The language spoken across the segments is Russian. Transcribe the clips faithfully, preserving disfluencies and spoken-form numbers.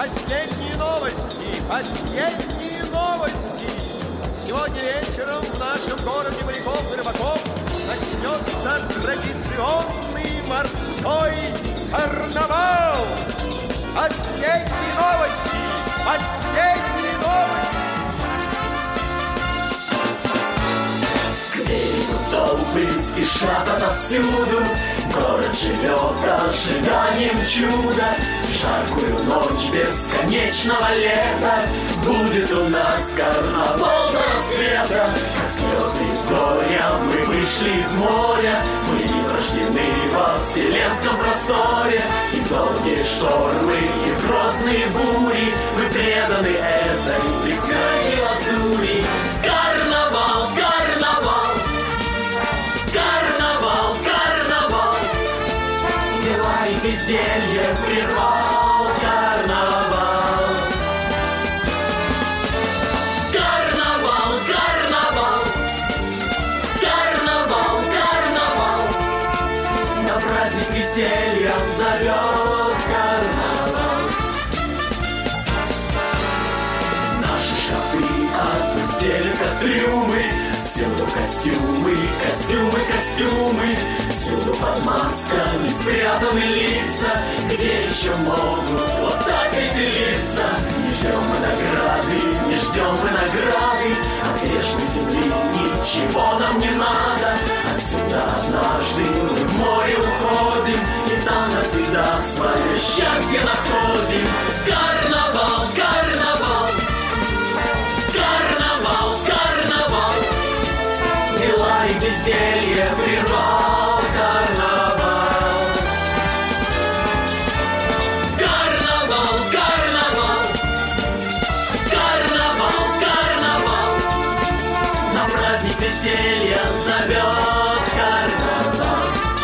Последние новости, последние новости. Сегодня вечером в нашем городе моряков и рыбаков начнется традиционный морской карнавал. Последние новости, последние новости. К берегу толпы спешат отовсюду, город живет ожиданием чуда. В жаркую ночь бесконечного лета будет у нас карнавал до рассвета. Как слезы из горя мы вышли из моря, мы рождены во вселенском просторе. И в долгие штормы, и в грозные бури мы преданы этой бескрайней лазури. Карнавал, карнавал, карнавал, карнавал, дела и безделье прервал карнавал. Карнавал, карнавал, карнавал, карнавал, на праздник веселья зовет карнавал. Наши шкафы опустели, как трюмы, всюду костюмы, костюмы, костюмы, всюду под масками спрятаны лица, где еще могут вот так веселиться. Не ждем мы награды, не ждем мы награды, от грешной земли ничего нам не надо. Отсюда однажды мы в море уходим, и там навсегда свое счастье находим. Карнавал, карнавал, карнавал, карнавал, дела и безделье прервал карнавал. Карнавал, карнавал, карнавал, карнавал, на праздник веселья зовет карнавал.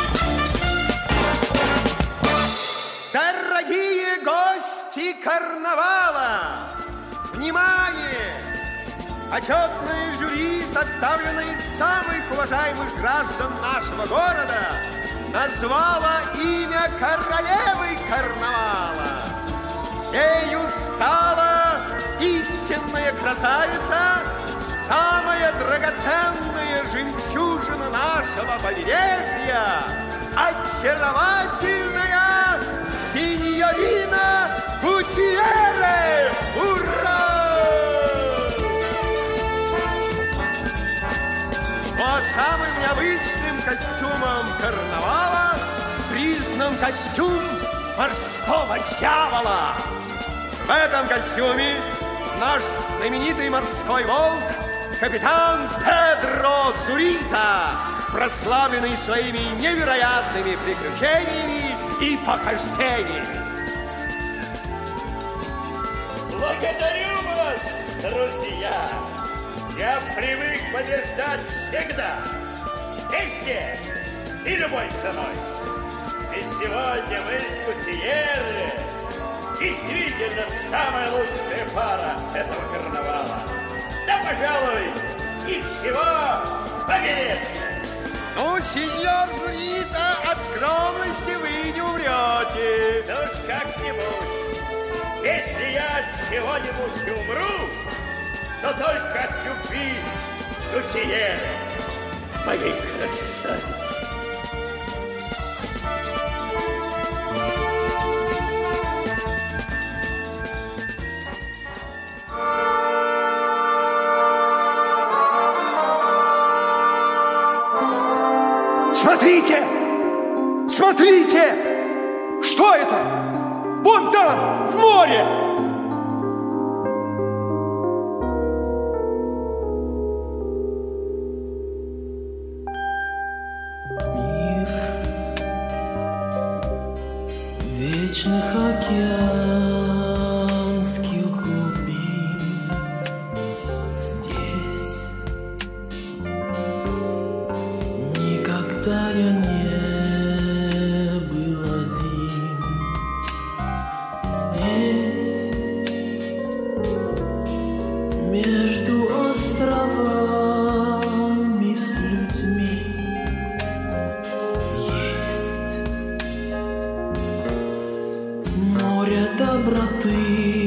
Дорогие гости карнавала, внимание! Почетное жюри, составленное из самых уважаемых граждан нашего города, назвало имя королевы карнавала. Ею стала истинная красавица, самая драгоценная жемчужина нашего побережья, очаровательная синьорина Гутьерре. Ура! Но самым необычным костюмом карнавала признан костюм морского дьявола. В этом костюме наш знаменитый морской волк капитан Педро Зурита, прославленный своими невероятными приключениями и похождениями. Благодарю вас, друзья! Я привык побеждать всегда, везде и любой ценой. И сегодня мы с Гутьерре действительно самая лучшая пара этого карнавала. Да, пожалуй, и всего побережья. Ну, сеньор Зурита, от скромности вы не умрете. Да уж как-нибудь. Если я от чего-нибудь умру, но только от любви Гутьерре, моей красавицы. Смотрите! Смотрите! Что это? Вон там, в море! Вечных океанских глубин здесь никогда я не был один. Здесь между островами с людьми есть море доброты.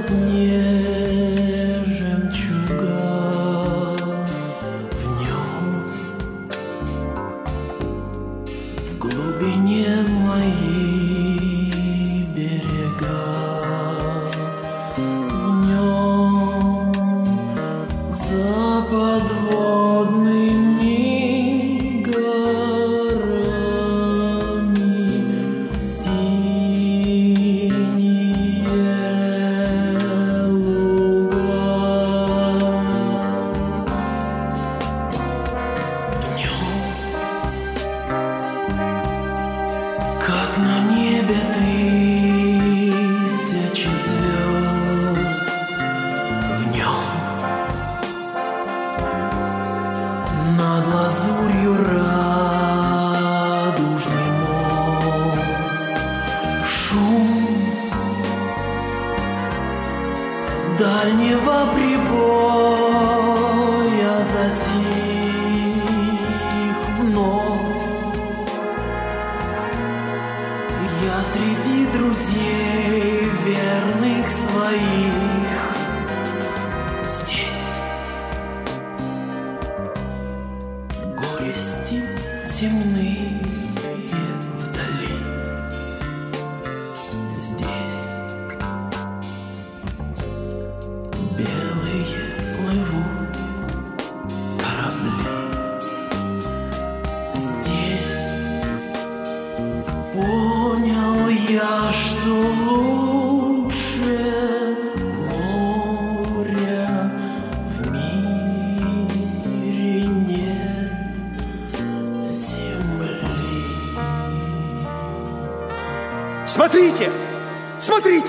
Смотрите! Смотрите!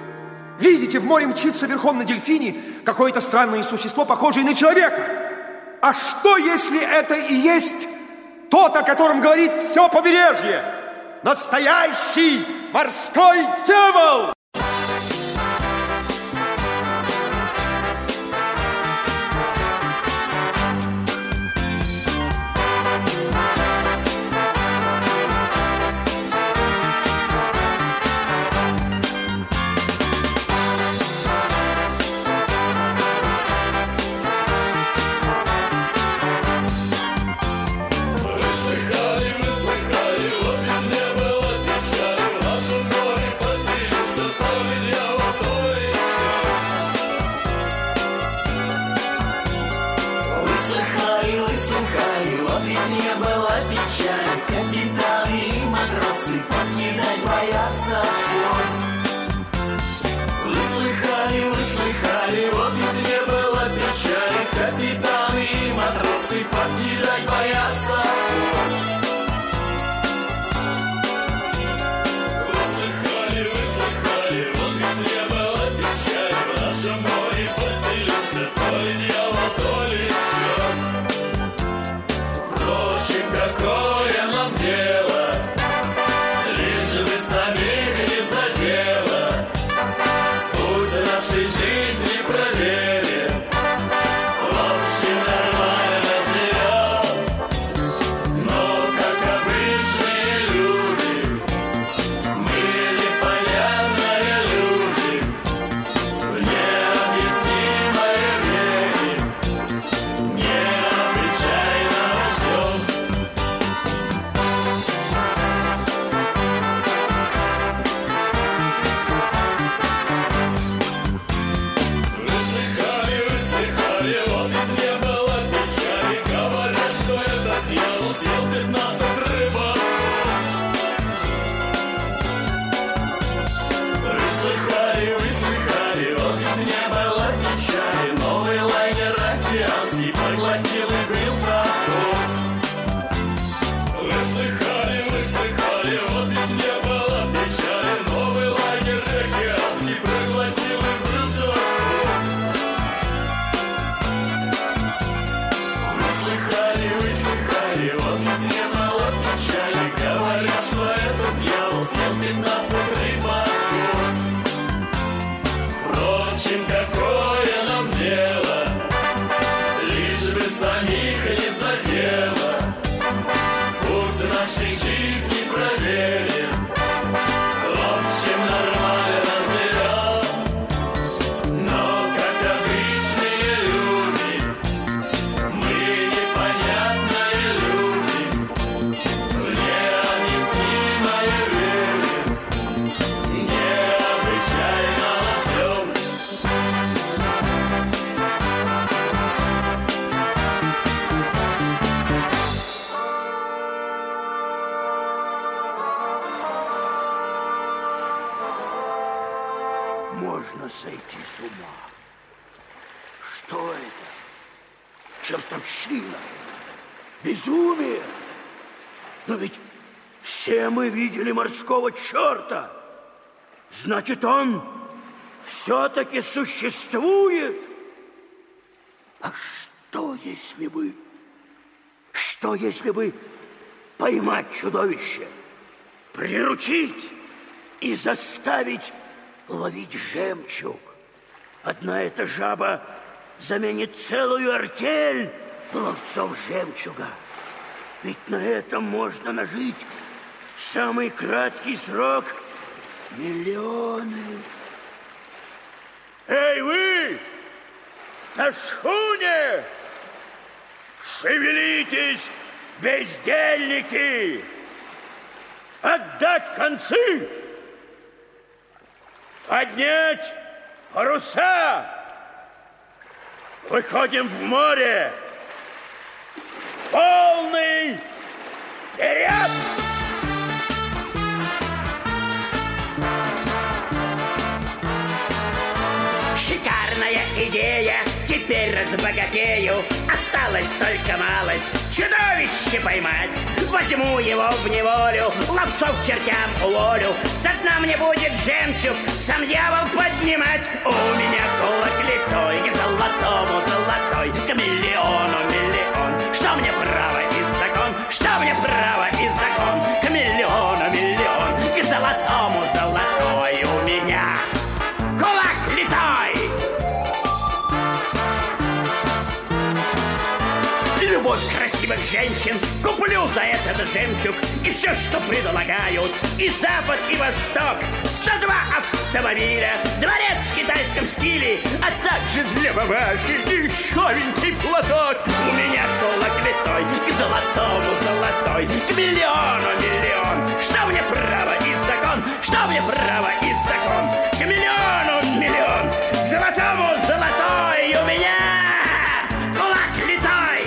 Видите, в море мчится верхом на дельфине какое-то странное существо, похожее на человека. А что, если это и есть тот, о котором говорит все побережье? Настоящий морской дьявол! можно сойти с ума? Что это? Чертовщина? Безумие? Но ведь все мы видели морского черта. Значит, он все-таки существует. А что, если бы... Что, если бы поймать чудовище, приручить и заставить ловить жемчуг? Одна эта жаба заменит целую артель ловцов жемчуга. Ведь на этом можно нажить в самый краткий срок миллионы. Эй, вы! На шхуне! Шевелитесь, бездельники! Отдать концы! Поднять паруса! Выходим в море! Полный вперед! Шикарная идея, теперь разбогатею. Осталось только малость, чудовище поймать. Возьму его в неволю, ловцов чертям уволю. Со дна мне будет жемчуг, сам дьявол поднимать. У меня кулак литой, к золотому золотой, к миллиону миллион. Что мне право и закон, что мне право и закон. К миллиону миллион, к золотому золотой. У меня кулак литой. Любовь красивых женщин куплю за этот жемчуг. И все, что предлагают, и запад, и восток. сто два автомобиля, дворец в китайском стиле, а также для мамаши дешевенький платок. У меня кулак литой, к золотому золотой, к миллиону миллион. Что мне право и закон, что мне право и закон. К миллиону миллион, к золотому золотой. У меня кулак литой.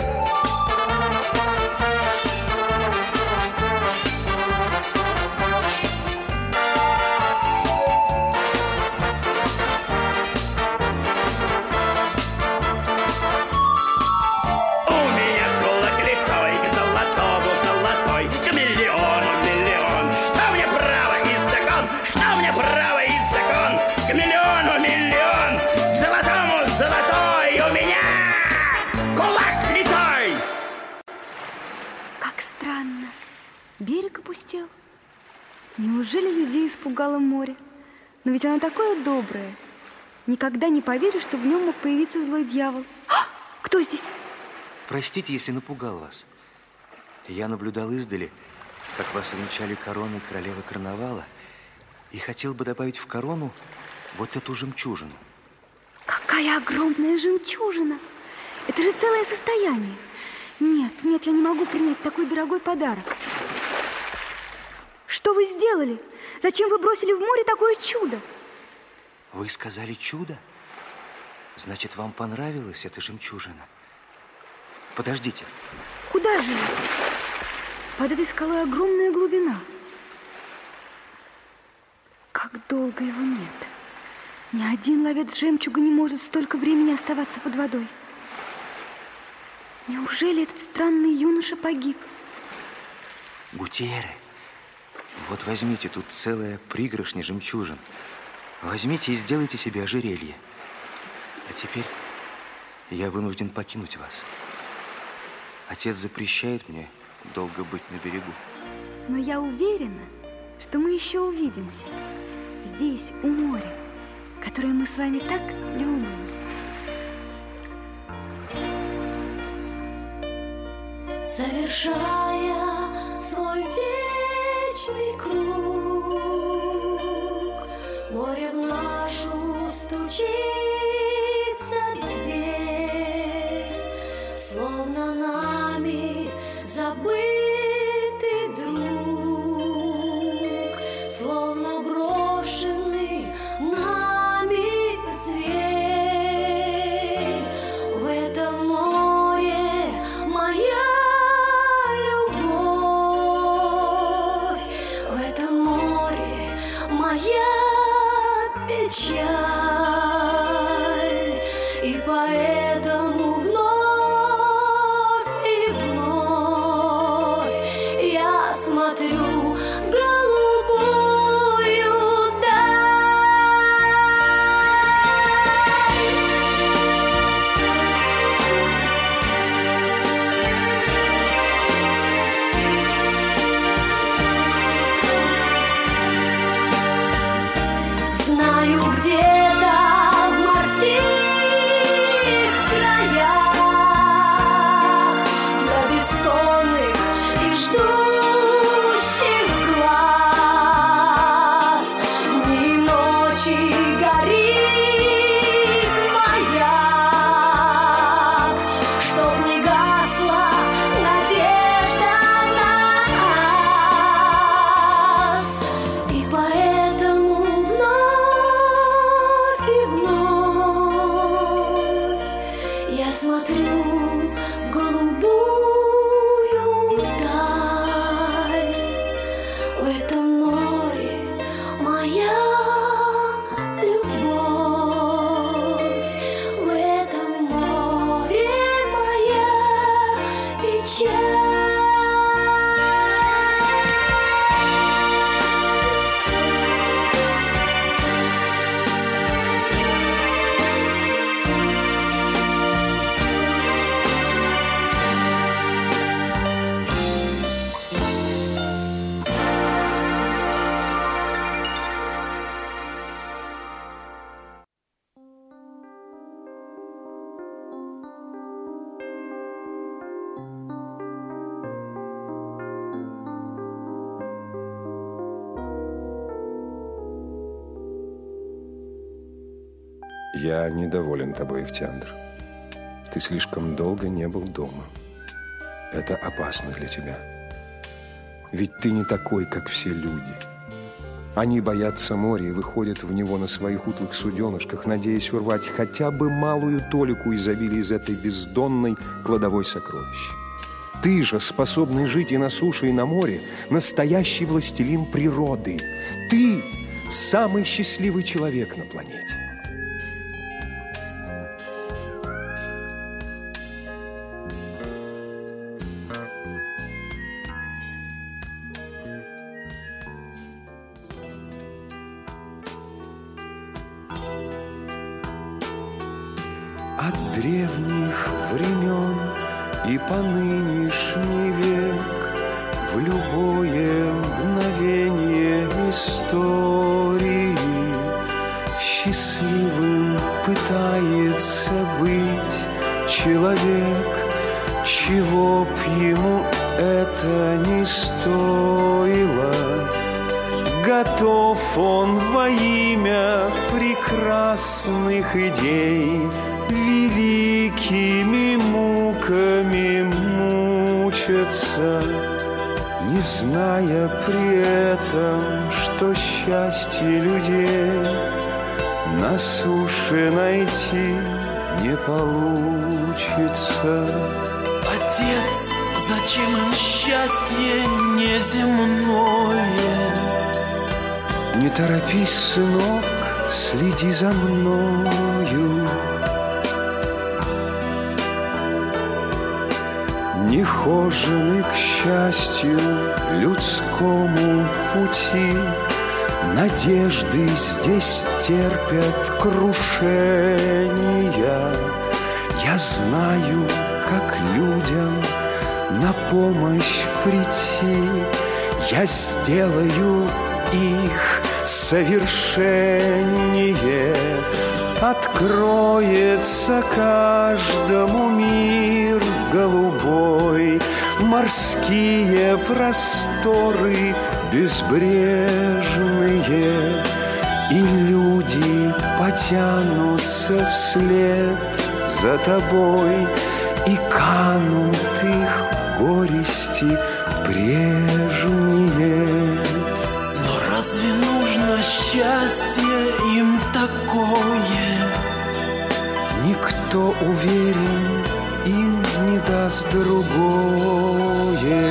Берег опустел. Неужели людей испугало море? Но ведь оно такое доброе. Никогда не поверю, что в нем мог появиться злой дьявол. А! Кто здесь? Простите, если напугал вас. Я наблюдал издали, как вас венчали короной королевы карнавала, и хотел бы добавить в корону вот эту жемчужину. Какая огромная жемчужина! Это же целое состояние. Нет, нет, я не могу принять такой дорогой подарок. Что вы сделали? Зачем вы бросили в море такое чудо? Вы сказали чудо? Значит, вам понравилась эта жемчужина? Подождите. Куда же? Под этой скалой огромная глубина. Как долго его нет. Ни один ловец жемчуга не может столько времени оставаться под водой. Неужели этот странный юноша погиб? Гутьерре, вот возьмите, тут целая пригоршня жемчужин. Возьмите и сделайте себе ожерелье. А теперь я вынужден покинуть вас. Отец запрещает мне долго быть на берегу. Но я уверена, что мы еще увидимся. Здесь, у моря, которое мы с вами так любим. Совершая свой вечный круг, море в нашу стучится дверь, словно нами забытый друг, словно брошенный нами зверь. В этом море моя любовь смотрю в голубую даль. Знаю, где-то в морских краях для бессонных и ждущих глаз дни и ночи горит маяк, чтоб не гасла надежда на нас. И поэтому вновь и вновь я смотрю в голубую даль. В этом море моя любовь, в этом море моя печаль. Я недоволен тобой, Ихтиандр. Ты слишком долго не был дома. Это опасно для тебя. Ведь ты не такой, как все люди. Они боятся моря и выходят в него на своих утлых суденышках, надеясь урвать хотя бы малую толику изобилия из этой бездонной кладовой сокровищ. Ты же, способный жить и на суше, и на море, настоящий властелин природы. Ты самый счастливый человек на планете. От древних времен и по нынешний век в любое мгновение истории счастливым пытается быть человек, чего б ему это не стоило. Готов он во имя прекрасных идей великими муками мучиться, не зная при этом, что счастье людей на суше найти не получится. Отец, зачем им счастье неземное? Не торопись, сынок, следи за мною. Нехожены к счастью людскому пути, надежды здесь терпят крушения. Я знаю, как людям на помощь прийти. Я сделаю их совершеннее. Откроется каждому мир голубой, морские просторы безбрежные, и люди потянутся вслед за тобой, и канут их горести прежние. Но разве нужно счастье им такое? Никто, уверен, им не даст другое.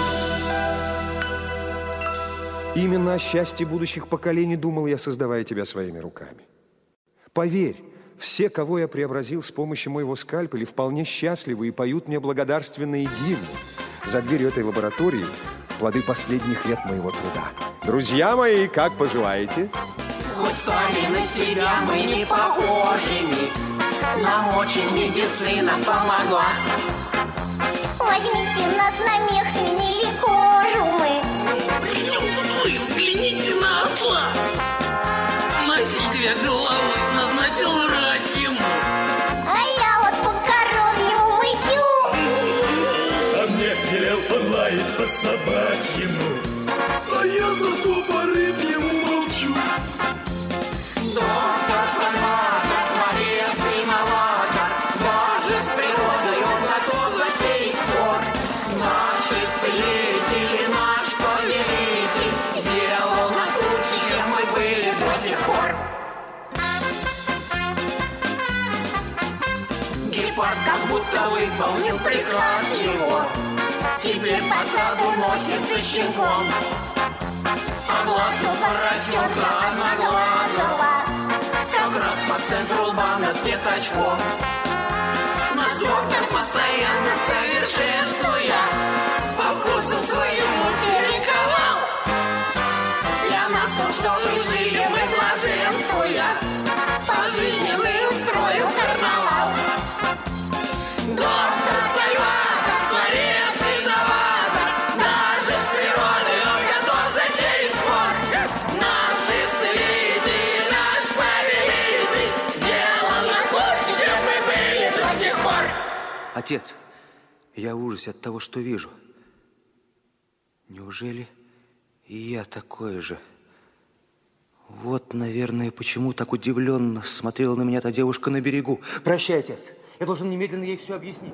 Именно о счастье будущих поколений думал я, создавая тебя своими руками. Поверь, все, кого я преобразил с помощью моего скальпеля, вполне счастливы и поют мне благодарственные гимны. За дверью этой лаборатории плоды последних лет моего труда. Друзья мои, как поживаете? Хоть стали на себя мы не похожими, нам очень медицина помогла. Возьмите нас на мех, сменили кожу мы. Причем тут вы, взгляните на осла. Носить две головы назначил врать ему. А я вот по коровьему мычу. А мне велел он лаять по собачьему, а я зато по рыбьему молчу. Доктор Санватор, творец инноватор, даже с природой он готов затеять спор. Наш исцелитель, наш повелитель сделал нас лучше, чем мы были до сих пор. Гепард как будто выполнил приказ его, теперь по саду носится щенком. А глаз у поросенка одноглазого как раз по центру лба над пятачком. Наш доктор постоянно совершенствуя, по вкусу своему перековал. Для нас он, чтобы жили мы блаженствуя, пожизненный устроил карнавал. Доктор Сальватор, творец инноватор, даже с природой он готов затеять спор. Наш исцелитель, наш повелитель сделал нас лучше, чем мы были до сих пор. Отец, я в ужасе от того, что вижу. Неужели и я такой же? Вот, наверное, почему так удивленно смотрела на меня та девушка на берегу. Прощай, отец. Я должен немедленно ей все объяснить.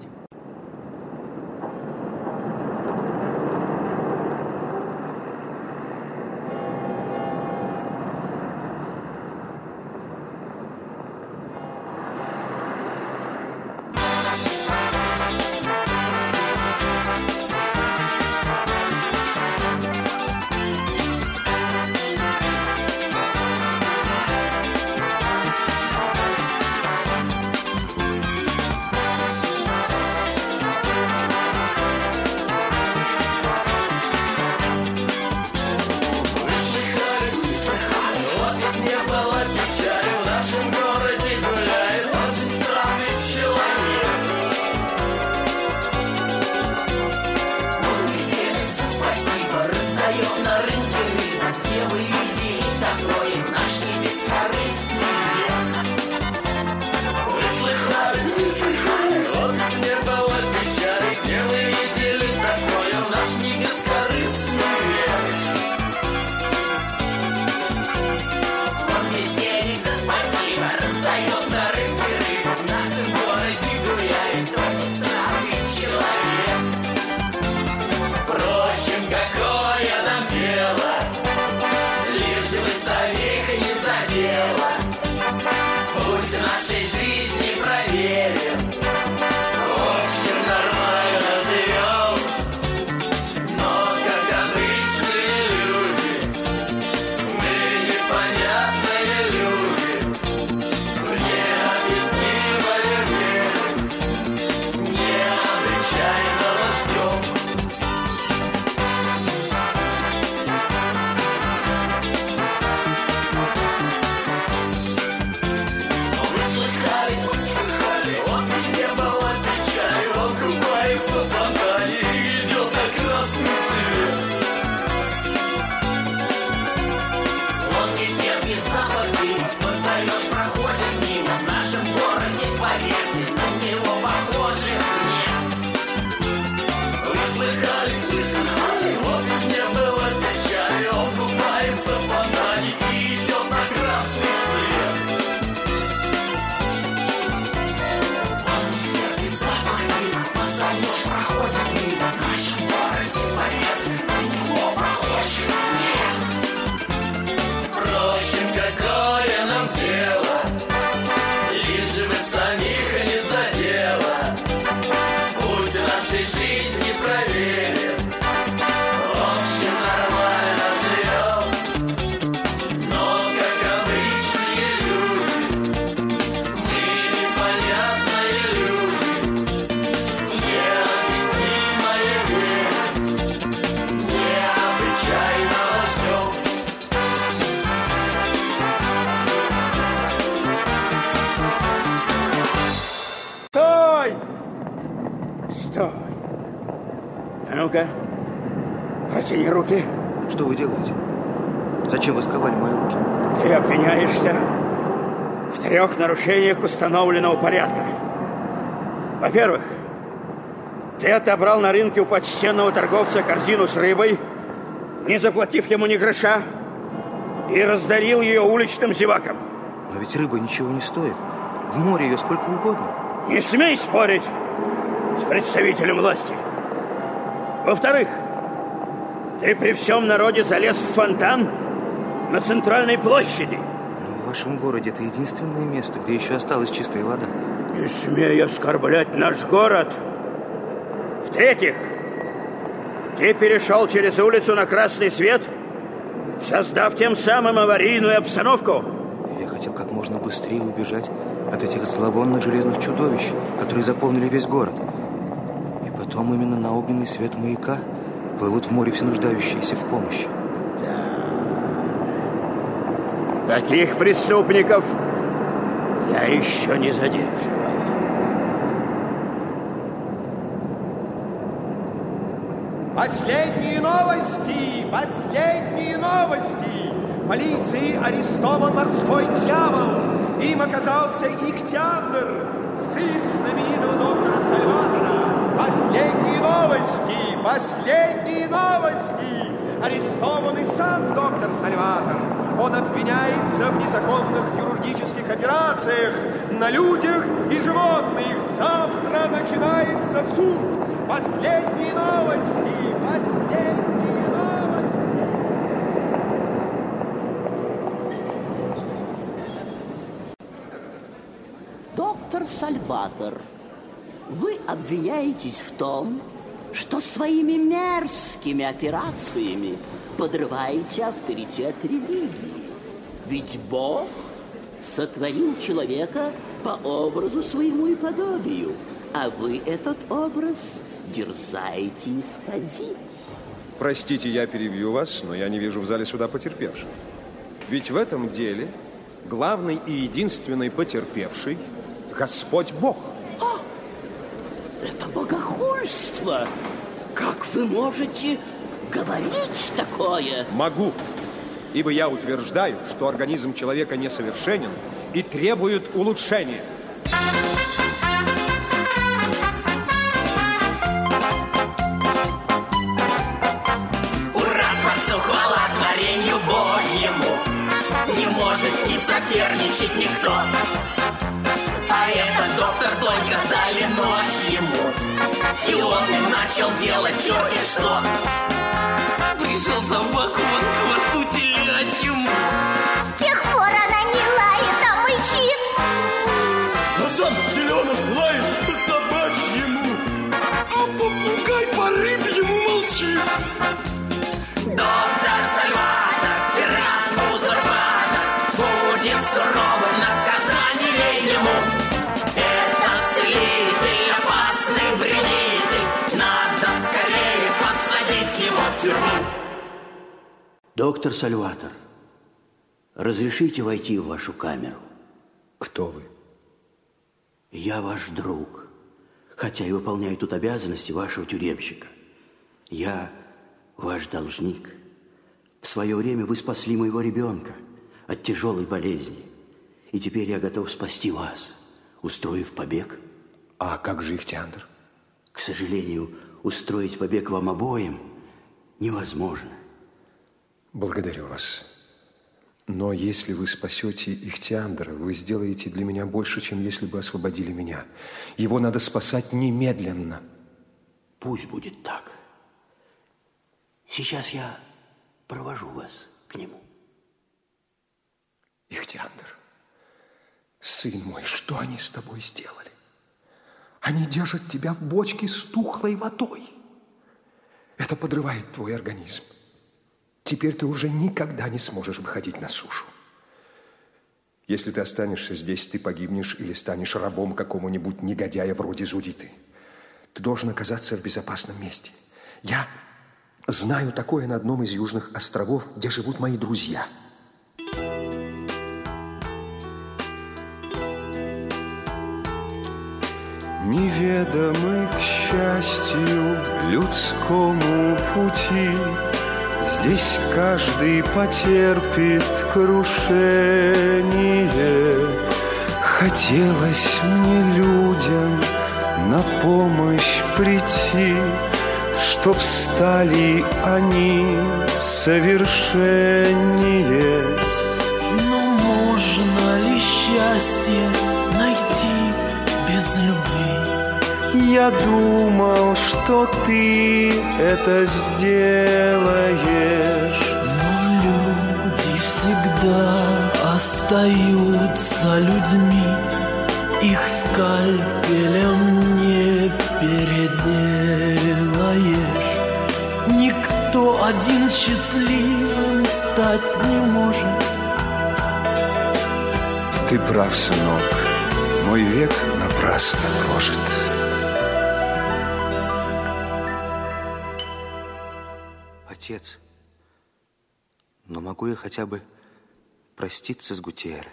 Ну-ка, протяни руки. Что вы делаете? Зачем вы сковали мои руки? Ты обвиняешься в трех нарушениях установленного порядка. Во-первых, ты отобрал на рынке у почтенного торговца корзину с рыбой, не заплатив ему ни гроша, и раздарил ее уличным зевакам. Но ведь рыба ничего не стоит. В море ее сколько угодно. Не смей спорить с представителем власти. Во-вторых, ты при всем народе залез в фонтан на центральной площади. Но в вашем городе это единственное место, где еще осталась чистая вода. Не смей оскорблять наш город. В-третьих, ты перешел через улицу на красный свет, создав тем самым аварийную обстановку. Я хотел как можно быстрее убежать от этих зловонных железных чудовищ, которые заполнили весь город. И потом именно на огненный свет маяка плывут в море все нуждающиеся в помощи. Да. Таких преступников я еще не задерживал. Последние новости! Последние новости! Полицией арестован морской дьявол. Им оказался Ихтиандр, сын знаменитого доктора Сальватора. Последние новости! Последние новости! Арестован и сам доктор Сальватор. Он обвиняется в незаконных хирургических операциях на людях и животных. Завтра начинается суд. Последние новости! Последние новости! Доктор Сальватор, вы обвиняетесь в том, что своими мерзкими операциями подрываете авторитет религии. Ведь Бог сотворил человека по образу своему и подобию, а вы этот образ дерзаете исказить. Простите, я перебью вас, но я не вижу в зале суда потерпевших. Ведь в этом деле главный и единственный потерпевший – Господь Бог. А, это богохульство! Как вы можете говорить такое? Могу, ибо я утверждаю, что организм человека несовершенен и требует улучшения. Не может с ним соперничать никто. А этот доктор только дали нож ему, и он начал делать черти что. Пришел собаку под хвосту телячьему. С тех пор она не лает, а мычит. Но сам теленок лает по собачьему, а попугай по рыбьему молчит. Доктор Сальватор, тиран, узурпатор, будет суровым наказание ему. Этот целитель, опасный вредитель, надо скорее посадить его в тюрьму. Доктор Сальватор, разрешите войти в вашу камеру? Кто вы? Я ваш друг, хотя и выполняю тут обязанности вашего тюремщика. Я ваш должник. В свое время вы спасли моего ребенка от тяжелой болезни. И теперь я готов спасти вас, устроив побег. А как же Ихтиандр? К сожалению, устроить побег вам обоим невозможно. Благодарю вас. Но если вы спасете Ихтиандра, вы сделаете для меня больше, чем если бы освободили меня. Его надо спасать немедленно. Пусть будет так. Сейчас я провожу вас к нему. Ихтиандр, сын мой, что они с тобой сделали? Они держат тебя в бочке с тухлой водой. Это подрывает твой организм. Теперь ты уже никогда не сможешь выходить на сушу. Если ты останешься здесь, ты погибнешь или станешь рабом какому-нибудь негодяя вроде Зудиты. Ты должен оказаться в безопасном месте. Я знаю такое на одном из южных островов, где живут мои друзья. неведомы, к счастью, людскому пути. Здесь каждый потерпит крушение. Хотелось мне людям на помощь прийти, чтоб стали они совершеннее. Но можно ли счастье найти без любви? Я думал, что ты это сделаешь. Но люди всегда остаются людьми. Их скальпелем не переделаешь. Никто один счастливым стать не может. Ты прав, сынок, мой век напрасно прожит. Отец, но могу я хотя бы проститься с Гутьерре?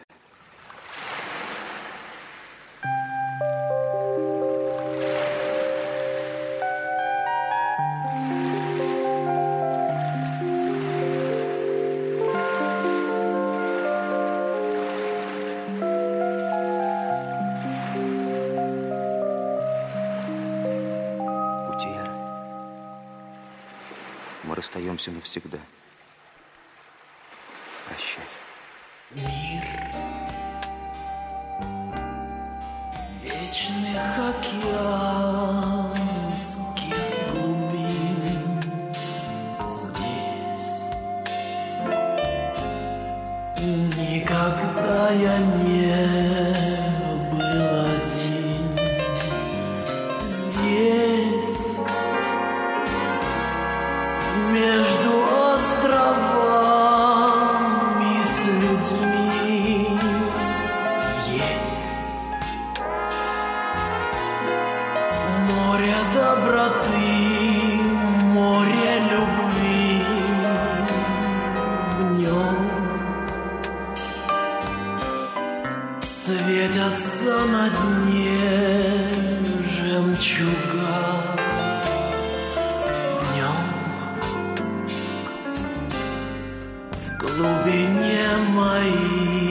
Мы расстаемся навсегда. Прощай. Мир вечных океанских глубин. Здесь никогда я не был один. Здесь между островами с людьми есть море доброты, море любви. В нем светятся на дне жемчуга. В глубине моей